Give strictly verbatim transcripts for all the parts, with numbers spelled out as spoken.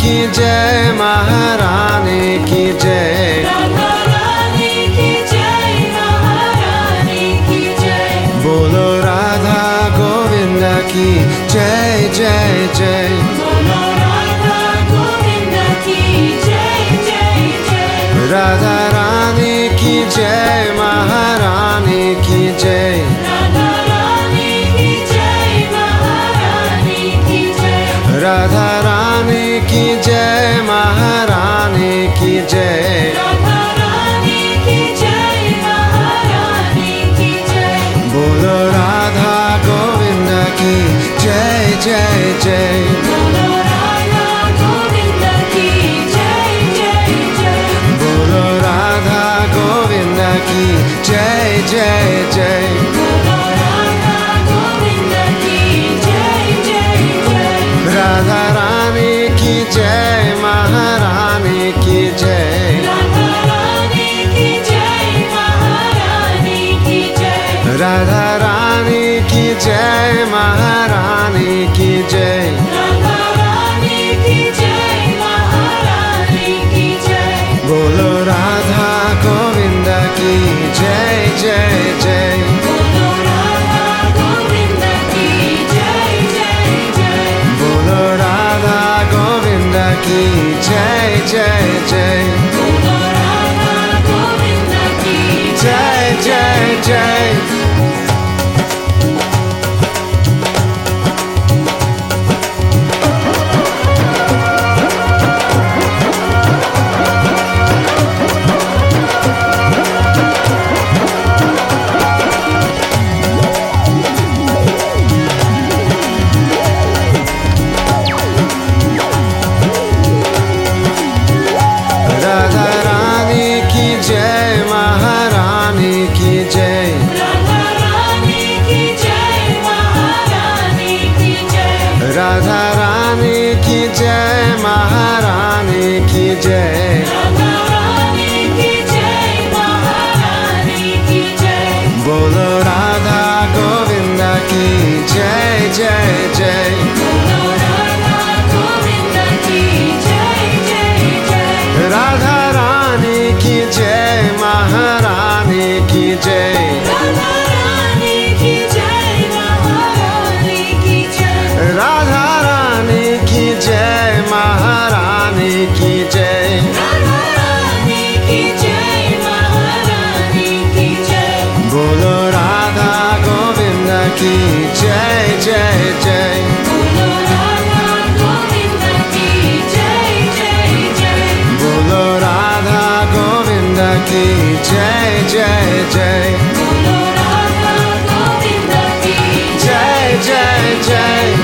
की जय, महारानी की जय, राधा रानी की जय, महारानी की जय। बोलो राधा गोविंद की जय जय जय, बोलो राधा गोविंद की जय जय जय। राधा रानी की जय, महारानी की जय, राधा रानी की जय, महारानी की जय। राधा रानी की जय, महारानी की जय, राधा रानी की जय, महारानी की जय। बोलो राधा गोविंद की जय जय जय, बोलो राधा गोविंद की जय जय जय। बोलो राधा गोविंद की जय जय जय, बोलो राधा गोविंद की जय जय जय। राधा रानी की जय, महारानी की जय, राधा रानी की जय, महारानी की जय। राधा रानी की जय, महारानी की जय, राधा रानी की जय, महारानी की जय। बोलो राधा गोविंद की जय जय जय, बोलो राधा गोविंद की जय जय जय। बोलो राधा गोविंद की जय जय जय, बोलो राधा गोविंद की जय जय जय। राधा रानी की जय, महारानी की जय, राधा रानी की जय, महारानी की जय। राधा रानी की जय, महारानी की जय, राधा रानी की जय, महारानी की जय। बोलो राधा गोविंद की जय जय जय, बोलो राधा गोविंद की जय जय जय। राधा रानी की जय, महारानी की जय, राधा रानी की जय, महारानी की जय। राधा रानी की जय, महारानी की जय, राधा रानी की जय, महारानी की जय। बोलो राधा गोविंद की जय जय जय, बोलो राधा गोविंद की जय जय जय। बोलो राधा गोविंद की जय जय जय, बोलो राधा गोविंद की जय जय जय।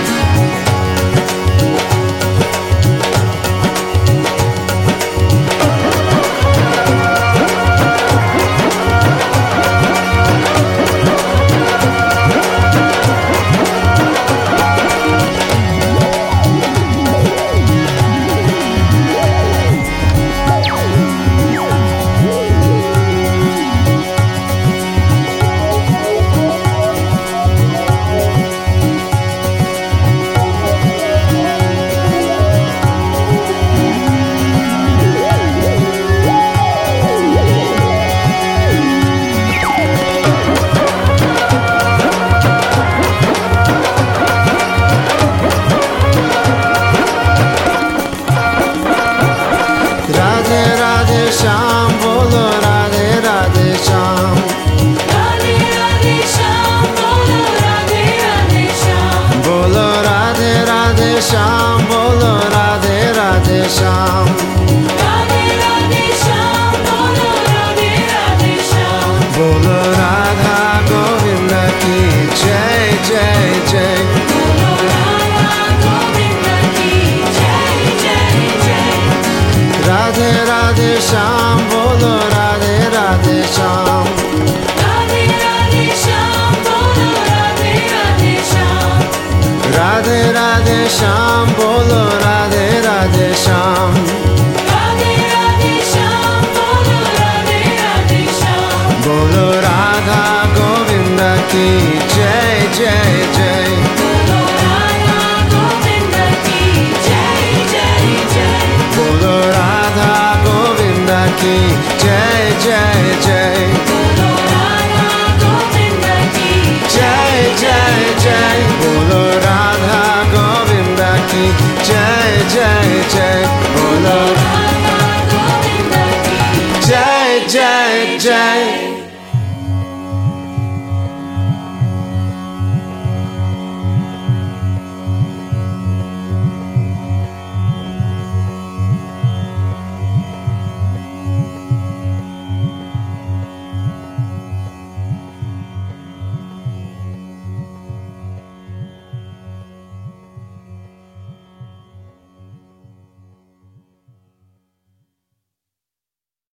राधे राधे श्याम, बोलो राधे राधे श्याम, राधे राधे श्याम, बोलो राधे राधे श्याम। बोलो राधे राधे श्याम, बोलो राधे राधे श्याम, राधे राधे श्याम, बोलो राधे राधे श्याम। बोलो राधा गोविंद की जय जय जय, बोलो राधा गोविंद की जय जय जय। राधे राधे श्याम, बोलो राधे राधे श्याम, राधे राधे श्याम, बोलो राधे राधे श्याम। राधे राधे श्याम, बोलो राधे राधे श्याम, राधे राधे श्याम, बोलो राधे राधे श्याम। बोलो राधा गोविंद की जय जय जय, बोलो राधा गोविंद की जय जय जय। की जय जय